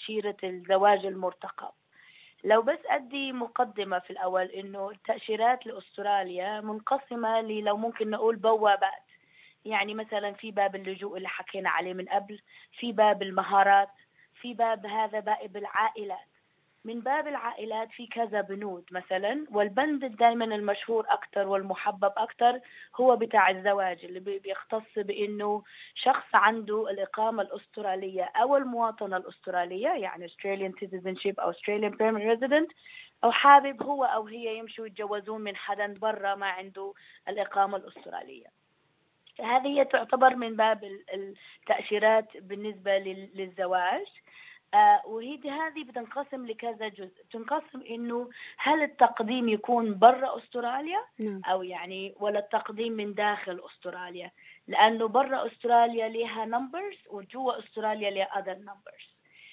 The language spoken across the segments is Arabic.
تأشيرة الزواج المرتقب. لو بس أدي مقدمة في الأول، إنه التأشيرات لأستراليا منقسمة لو ممكن نقول بوابات. يعني مثلا في باب اللجوء اللي حكينا عليه من قبل، في باب المهارات، في باب هذا باب العائلات. من باب العائلات في كذا بنود مثلا، والبند دائما المشهور أكتر والمحبب أكتر هو بتاع الزواج، اللي بيختص بأنه شخص عنده الإقامة الأسترالية أو المواطنة الأسترالية، يعني Australian citizenship أو Australian permanent resident، أو حابب هو أو هي يمشوا يتجوزون من حدا برا ما عنده الإقامة الأسترالية. هذه تعتبر من باب التأشيرات بالنسبة للزواج. هذه بتنقسم لكذا جزء. تنقسم إنه هل التقديم يكون برا أستراليا أو يعني ولا التقديم من داخل أستراليا، لأنه برا أستراليا لها numbers وجوا أستراليا لها other numbers.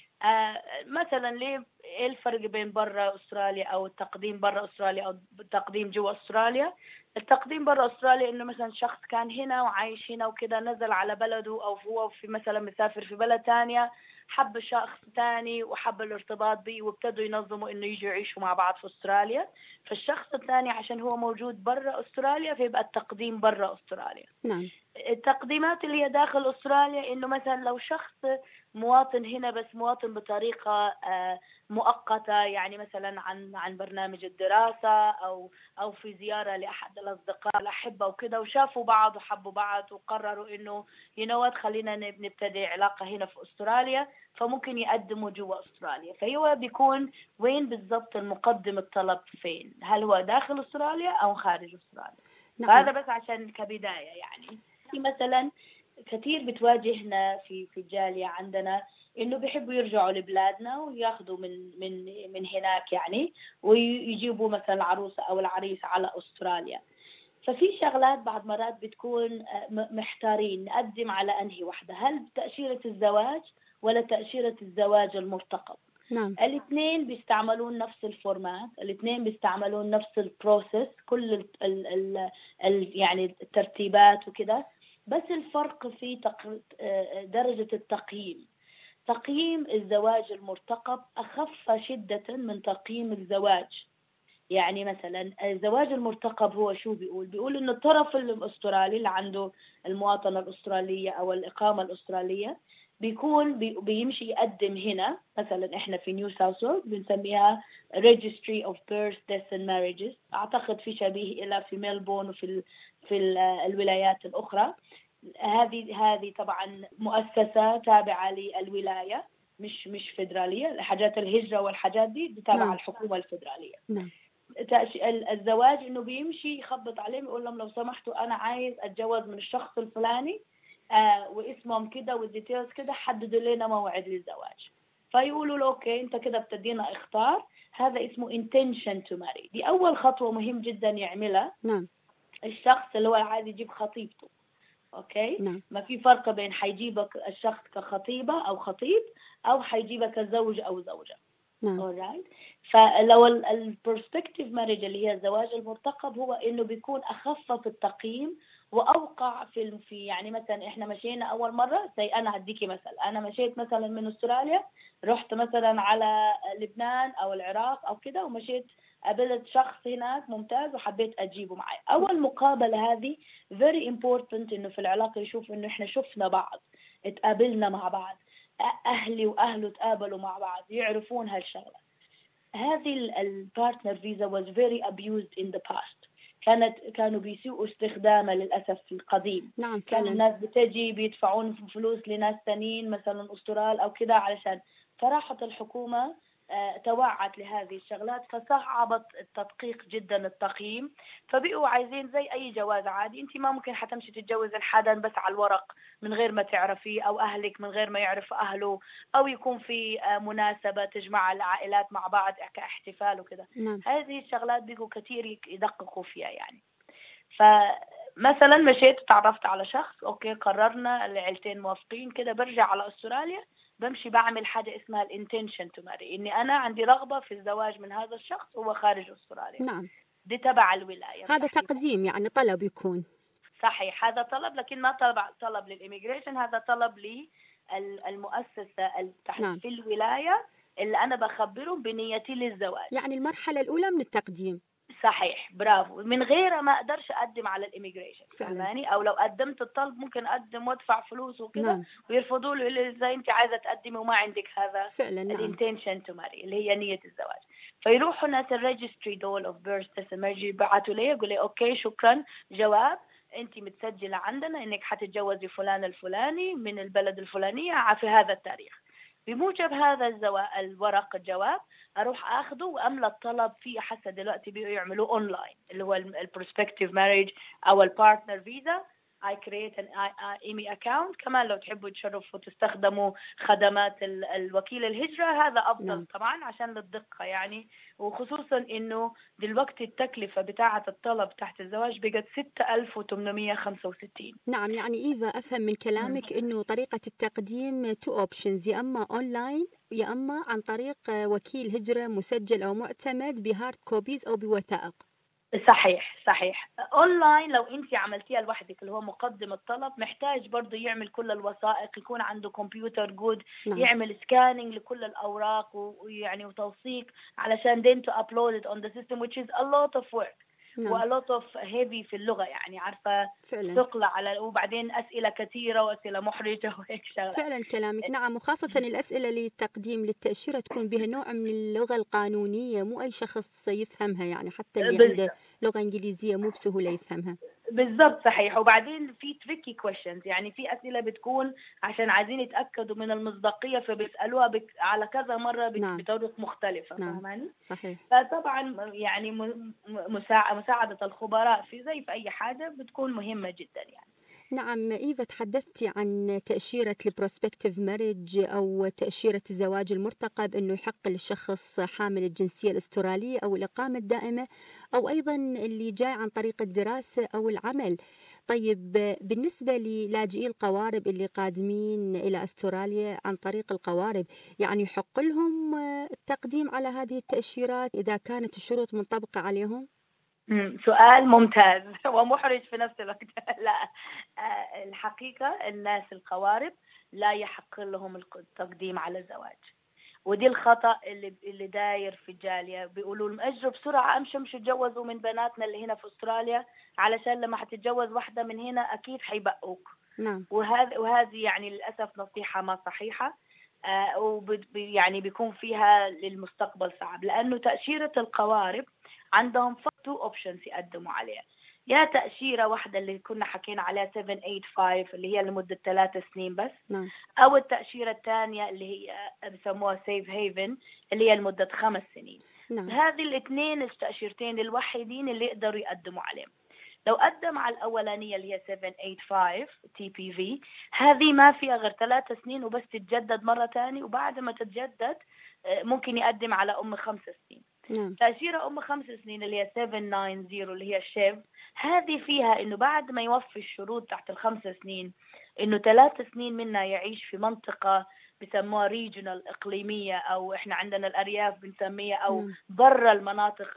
مثلا إيه الفرق بين برا أستراليا أو التقديم برا أستراليا أو التقديم جوا أستراليا؟ التقديم برا أستراليا إنه مثلا شخص كان هنا وعايش هنا وكذا، نزل على بلده أو هو في مثلا مسافر في بلد تانية، حب شخص تاني وحب الارتباط به وابتدوا ينظموا إنه يجوا يعيشوا مع بعض في أستراليا. فالشخص الثاني عشان هو موجود برا أستراليا فيبقى التقديم برا أستراليا. نعم. التقديمات اللي هي داخل أستراليا إنه مثلا لو شخص مواطن هنا بس مواطن بطريقة مؤقتة، يعني مثلا عن برنامج الدراسة أو في زيارة لأحد الأصدقاء الأحبة وكذا، وشافوا بعض وحبوا بعض وقرروا إنه خلينا نبتدي علاقة هنا في أستراليا، فممكن يقدموا جوا أستراليا. فهو بيكون وين بالضبط المقدم الطلب فين، هل هو داخل أستراليا أو خارج أستراليا. نعم. فهذا بس عشان كبداية. يعني في مثلا كثير بتواجهنا في الجالية عندنا إنه بيحبوا يرجعوا لبلادنا وياخذوا من هناك يعني، ويجيبوا مثلا العروسة أو العريس على أستراليا. ففي شغلات بعض مرات بتكون محتارين نقدم على أنهي واحدة، هل تأشيرة الزواج ولا تأشيرة الزواج المرتقب. نعم. الاثنين بيستعملون نفس الفورمات، الاثنين بيستعملون نفس البروسيس، كل يعني الترتيبات وكده، بس الفرق في درجة التقييم. تقييم الزواج المرتقب أخف شدة من تقييم الزواج. يعني مثلا الزواج المرتقب هو شو بيقول إنه الطرف الأسترالي اللي عنده المواطنة الأسترالية أو الإقامة الأسترالية بيكون بيمشي يقدم هنا. مثلا إحنا في نيو ساوث ويلز بنسميها Registry of Birth, Deaths and Marriages. أعتقد في شبيه إلى في ميلبورن وفي الولايات الأخرى. هذه طبعا مؤسسة تابعة للولاية، مش فيدرالية. حاجات الهجرة والحاجات دي تابعة الحكومة الفيدرالية. نعم. الزواج إنه بيمشي يخبط عليهم يقول لهم لو سمحتوا أنا عايز أتجوز من الشخص الفلاني واسمهم كده والديتيلز كده، حددوا لنا موعد للزواج. فيقولوا له أوكي أنت كده بتدينا اختار، هذا اسمه intention to marry. دي أول خطوة مهم جدا يعملها. نعم. الشخص اللي هو عايز يجيب خطيبته. أوكي. نعم. ما في فرق بين حيجيبك الشخص كخطيبة أو خطيب أو حيجيبك زوج أو زوجة. نعم. alright. فلو البرسبكتيف ماريج اللي هي الزواج المرتقب هو إنه بيكون أخف في التقييم وأوقع في يعني مثلا إحنا مشينا أول مرة أنا هديكي مثلا، أنا مشيت مثلا من أستراليا رحت مثلا على لبنان أو العراق أو كده، ومشيت قابلت شخص هناك ممتاز وحبيت أجيبه معي. أول مقابلة هذه very important إنه في العلاقة يشوف إنه إحنا شفنا بعض، اتقابلنا مع بعض، أهلي وأهله تقابلوا مع بعض، يعرفون هالشغلة. هذه البارتنر فيزا was very abused in the past. كانوا بيسيئوا استخدامها للأسف في القديم. نعم. كان الناس بتجي بيدفعون فلوس لناس تانيين مثلا أسترال أو كده علشان. فراحت الحكومة توعت لهذه الشغلات، فصعبت التدقيق جدا التقييم. فبقوا عايزين زي أي جواز عادي، أنت ما ممكن حتمشي تتجوز الحدا بس على الورق من غير ما تعرفيه، أو أهلك من غير ما يعرف أهله، أو يكون في مناسبة تجمع العائلات مع بعض كاحتفال وكده. نعم. هذه الشغلات بقوا كثير يدققوا فيها يعني. فمثلا مشيت وتعرفت على شخص، أوكي قررنا العيلتين موافقين كده، برجع على أستراليا بمشي بعمل حاجة اسمها الانتنشن تو ماري، إني أنا عندي رغبة في الزواج من هذا الشخص وهو خارج أستراليا. نعم. دي تبع الولاية. هذا تقديم يعني طلب يكون صحيح. هذا طلب، لكن ما طلب للإيميجريشن، هذا طلب المؤسسة تحت نعم. في الولاية اللي أنا بخبرهم بنيتي للزواج. يعني المرحلة الأولى من التقديم. صحيح، برافو. من غيره ما اقدرش اقدم على الاميجريشن، فعلا. فهماني؟ او لو قدمت الطلب ممكن اقدم وادفع فلوس وكده نعم. ويرفضوا لي اذا انت عايزه تقدمي وما عندك هذا فعلا. نعم. الانتنشن تو ماري اللي هي نيه الزواج. فيروحوا ناس الريجستري دول اوف بيرث تسمرجي يبعثوا لي يقول لي اوكي شكرا، جواب انت متسجله عندنا انك حتتجوزي فلان الفلاني من البلد الفلانيه في هذا التاريخ. بموجب هذا الورق الجواب اروح اخده واملى الطلب فيه. حسب دلوقتي بيعملوه اونلاين اللي هو البروسبكتيف ماريج او البارتنر فيزا. I create an IME account. كمان لو تحبوا تشرفوا وتستخدموا خدمات الوكيل الهجرة هذا أفضل. نعم. طبعا عشان للدقة يعني، وخصوصا إنه دلوقتي التكلفة بتاعة الطلب تحت الزواج بقت 6865. نعم. يعني إذا أفهم من كلامك أنه طريقة التقديم تو أوبشنز، يا أما أونلاين يا أما عن طريق وكيل هجرة مسجل أو معتمد بهارد كوبيز أو بوثائق. صحيح صحيح. اونلاين لو انت عملتيها لوحدك اللي هو مقدم الطلب محتاج برضه يعمل كل الوثائق، يكون عنده كمبيوتر جود، نعم. يعمل سكاننج لكل الاوراق ويعني وتوثيق علشان then to upload it on the system which is a lot of work و نعم. a lot of heavy في اللغة يعني عارفة فعلا. ثقل على، وبعدين أسئلة كثيرة وأسئلة محرجة وهيك شغلات. فعلا كلامك نعم. وخاصة الأسئلة للتقديم للتأشيرة تكون بها نوع من اللغة القانونية، مو أي شخص يفهمها، يعني حتى اللي عنده لغة إنجليزية مو بسهولة يفهمها. بالضبط صحيح. وبعدين في تريكي كويشنز، يعني في أسئلة بتكون عشان عايزين يتأكدوا من المصداقية فبيسألوها على كذا مرة نعم. بطرق مختلفة. نعم. فاهماني؟ صحيح. فطبعا يعني مساعدة الخبراء زي في أي حاجة بتكون مهمة جدا يعني. نعم. إيفا، تحدثتي عن تأشيرة البروسبكتيف ماريج أو تأشيرة الزواج المرتقب، أنه يحق للشخص حامل الجنسية الأسترالية أو الإقامة الدائمة، أو أيضا اللي جاي عن طريق الدراسة أو العمل. طيب بالنسبة للاجئي القوارب اللي قادمين إلى أستراليا عن طريق القوارب، يعني يحق لهم التقديم على هذه التأشيرات إذا كانت الشروط منطبقة عليهم؟ سؤال ممتاز ومحرج في نفس الوقت. لا، الحقيقة الناس القوارب لا يحق لهم التقديم على الزواج، ودي الخطأ اللي داير في الجالية. بيقولوا لهم اجروا بسرعة امشوا تجوزوا من بناتنا اللي هنا في استراليا علشان لما حتتجوز واحدة من هنا اكيد حيبقوك. نعم. وهذه يعني للأسف نصيحة ما صحيحة. يعني بيكون فيها للمستقبل صعب، لأنه تأشيرة القوارب عندهم فقط 2 options يقدموا عليها. يا تأشيرة واحدة اللي كنا حكينا عليها 785 اللي هي لمدة 3 سنين بس. نعم. أو التأشيرة الثانية اللي هي بسموها سيف هيفن اللي هي لمدة 5 سنين. نعم. هذه الاثنين التأشيرتين الوحيدين اللي يقدروا يقدموا عليهم. لو قدم على الأولانية اللي هي 785 TPV، هذه ما فيها غير 3 سنين وبس تتجدد مرة تاني، وبعد ما تتجدد ممكن يقدم على 5 سنين. نعم. تأشيرة 5 سنين اللي هي 790 اللي هي الشيف، هذه فيها إنه بعد ما يوفي الشروط تحت ال5 سنين إنه 3 سنين منها يعيش في منطقة بسموها ريجونال إقليمية، أو إحنا عندنا الأرياف بنسميها، أو برا المناطق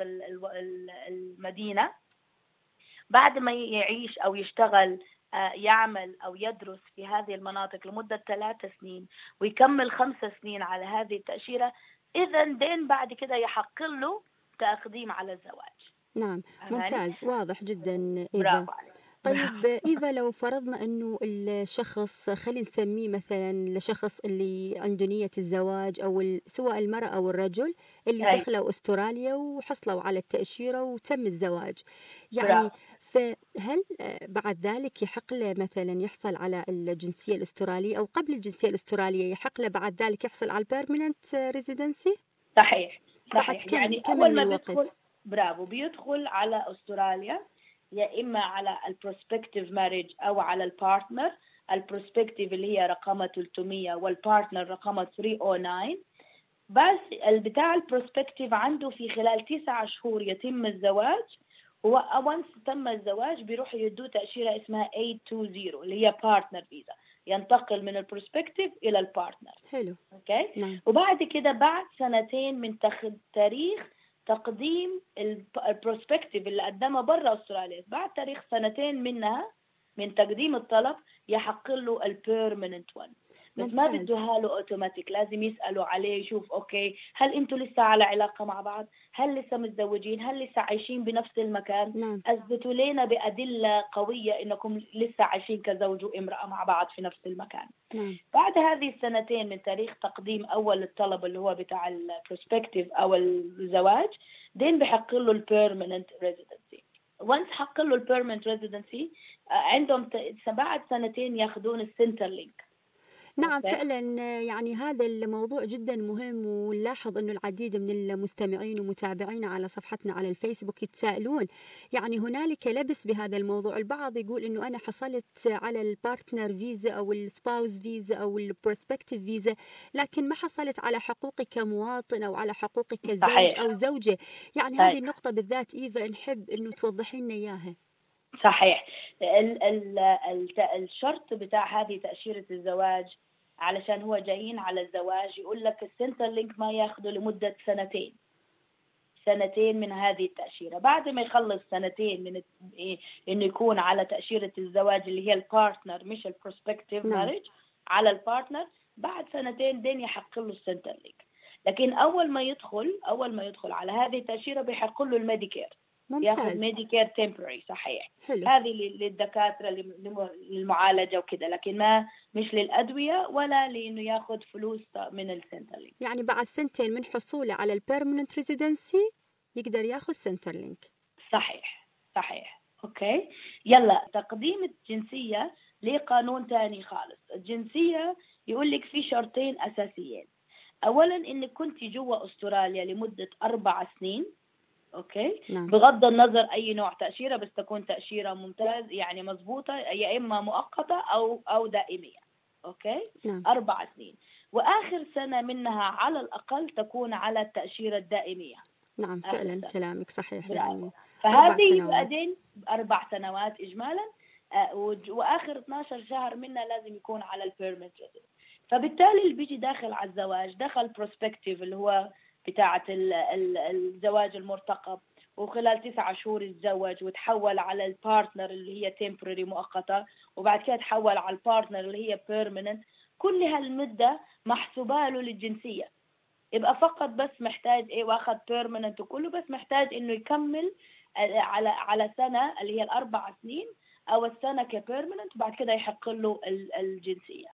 المدينة. بعد ما يعيش أو يشتغل يعمل أو يدرس في هذه المناطق لمدة 3 سنين ويكمل 5 سنين على هذه التأشيرة، إذا دين بعد كده يحق له تقديم على الزواج. نعم. ممتاز، واضح جدا إيفا. برافو عليك. طيب إيفا، لو فرضنا أنه الشخص، خلينا نسميه مثلا الشخص اللي عنده نية الزواج، أو سواء المرأة أو الرجل اللي دخلوا أستراليا وحصلوا على التأشيرة وتم الزواج، يعني فهل بعد ذلك يحق له مثلا يحصل على الجنسية الأسترالية، أو قبل الجنسية الأسترالية يحق له بعد ذلك يحصل على البيرمننت ريزيدنسي؟ صحيح بعد يعني كم أول من ما الوقت؟ برافو بيدخل على أستراليا يا إما على البروسبكتيف ماريج أو على البارتنر. البروسبكتيف اللي هي رقمها 300 والبارتنر رقمها 309. بس البتاع البروسبكتيف عنده في خلال 9 شهور يتم الزواج، وأونس تم الزواج بيروحوا يدوا تأشيرة اسمها 820 اللي هي بارتنر فيزا، ينتقل من البروسبكتيف إلى البارتنر. حلو. أوكي. نعم. وبعد كده بعد 2 من تاريخ تقديم البروسبكتيف اللي قدمها برا أستراليا، بعد تاريخ 2 منها من تقديم الطلب يحق له البيرمننت 1. بس ما ممتاز. بدوها له اوتوماتيك، لازم يسألوا عليه يشوف اوكي هل انتوا لسه على علاقة مع بعض، هل لسه متزوجين، هل لسه عايشين بنفس المكان، نعم. اثبتوا لنا بأدلة قوية انكم لسه عايشين كزوج وامرأة مع بعض في نفس المكان. نعم. بعد هذه السنتين من تاريخ تقديم اول الطلب اللي هو بتاع البروسبكتيف او الزواج، دين بحق له البيرمننت ريزيدنسي. وانس حق له البيرمننت ريزيدنسي عندهم بعد سنتين ياخذون السنتر لينك. نعم فعلا، يعني هذا الموضوع جدا مهم، ونلاحظ أنه العديد من المستمعين ومتابعين على صفحتنا على الفيسبوك يتساءلون، يعني هنالك لبس بهذا الموضوع. البعض يقول أنه أنا حصلت على البارتنر فيزا أو السباوز فيزا أو البروسبكتيف فيزا، لكن ما حصلت على حقوقي كمواطن أو على حقوقي كزوج صحيح. أو زوجة. يعني هذه النقطة بالذات إيفا نحب أنه توضحي لنا إياها. صحيح. الشرط بتاع هذه تأشيرة الزواج علشان هو جايين على الزواج، يقول لك السنتر لينك ما ياخده لمدة سنتين من هذه التأشيرة. بعد ما يخلص سنتين من إنه يكون على تأشيرة الزواج اللي هي البارتنر مش البروسبكتيف ماريج، على البارتنر بعد سنتين دين يحق له السنتر لينك. لكن أول ما يدخل على هذه التأشيرة بيحق له الميديكير. ممتاز. ياخذ ميديكير تمبرري. صحيح. حلو. هذه للدكاترة للمعالجة وكذا، لكن ما مش للأدوية ولا لأنه ياخذ فلوس من السنترلينك. يعني بعد سنتين من حصوله على البيرمننت ريزيدنسي يقدر ياخذ سنترلينك. صحيح. اوكي. يلا تقديم الجنسية ليه قانون تاني خالص. الجنسية يقول لك في شرطين أساسيين. أولا إنك كنت جوا أستراليا لمدة 4 سنين. اوكي. نعم. بغض النظر اي نوع تأشيرة، بس تكون تأشيرة ممتاز يعني مضبوطة، يا اما مؤقتة او دائمية. اوكي. نعم. 4 سنين، واخر سنة منها على الاقل تكون على التأشيرة الدائمية. نعم فعلا كلامك صحيح. يعني فهذه بعدين 4 سنوات اجمالا، واخر 12 شهر منها لازم يكون على البيرمنت. فبالتالي اللي بيجي داخل على الزواج دخل بروسبكتيف اللي هو بتاعة الزواج المرتقب، وخلال 9 شهور يتزوج وتحول على البارتنر اللي هي temporary مؤقتة، وبعد كده تحول على البارتنر اللي هي permanent. كل هالمدة محسوبة له للجنسية. يبقى فقط بس محتاج واخد permanent وكله، بس محتاج انه يكمل على سنة اللي هي 4 سنين او السنة كبيرمننت، وبعد كده يحق له الجنسية.